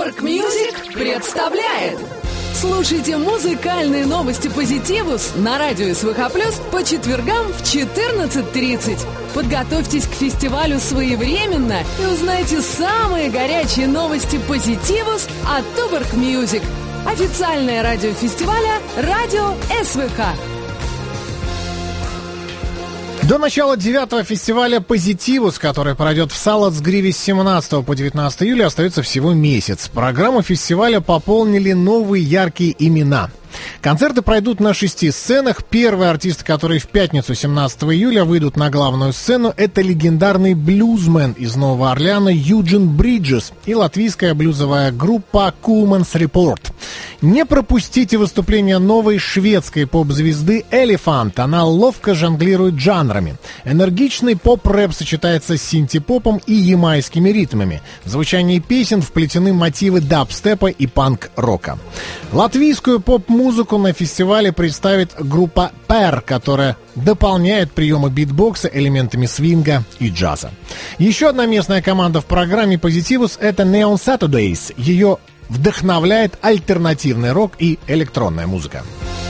Туборг Мьюзик представляет. Слушайте музыкальные новости Позитивус на радио СВХ+ по четвергам в 14:30. Подготовьтесь к фестивалю своевременно и узнайте самые горячие новости Позитивус от Туборг Мьюзик. Официальное радио фестиваля «Радио СВХ». До начала 9-го фестиваля «Позитивус», который пройдет в Салацгриве с 17 по 19 июля, остается всего месяц. Программу фестиваля пополнили новые яркие имена. Концерты пройдут на 6 сценах. Первые артисты, которые в пятницу 17 июля выйдут на главную сцену, это легендарный блюзмен из Нового Орлеана Юджин Бриджес и латвийская блюзовая группа Coolman's Report. Не пропустите выступление новой шведской поп-звезды Elephant. Она ловко жонглирует жанрами. Энергичный поп-рэп сочетается с синти-попом и ямайскими ритмами. В звучании песен вплетены мотивы дабстепа и панк-рока. Латвийскую поп-музыку на фестивале представит группа Пэр, которая дополняет приемы битбокса элементами свинга и джаза. Еще одна местная команда в программе «Позитивус» — это Neon Saturdays. Ее вдохновляет альтернативный рок и электронная музыка.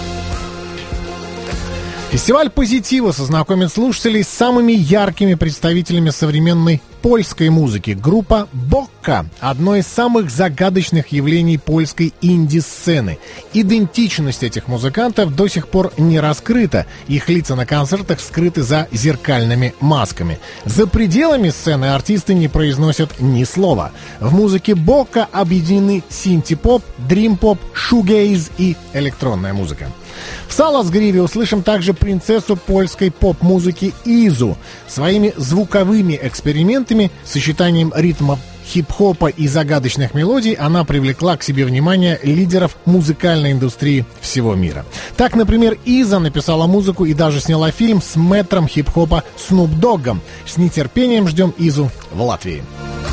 Фестиваль «Позитивус» знакомит слушателей с самыми яркими представителями современной польской музыки. Группа Бокка – одно из самых загадочных явлений польской инди-сцены. Идентичность этих музыкантов до сих пор не раскрыта. Их лица на концертах скрыты за зеркальными масками. За пределами сцены артисты не произносят ни слова. В музыке Бокка объединены синти-поп, дрим-поп, шугейз и электронная музыка. В Салацгриве услышим также принцессу польской поп-музыки Изу. Своими звуковыми экспериментами, сочетанием ритма хип-хопа и загадочных мелодий она привлекла к себе внимание лидеров музыкальной индустрии всего мира. Так, например, Иза написала музыку и даже сняла фильм с мэтром хип-хопа Снуп Доггом. С нетерпением ждем Изу в Латвии.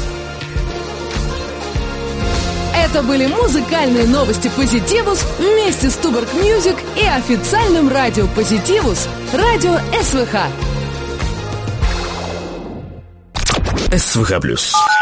Это были музыкальные новости Позитивус вместе с Туборг Мьюзик и официальным радио Позитивус, радио СВХ. СВХ+.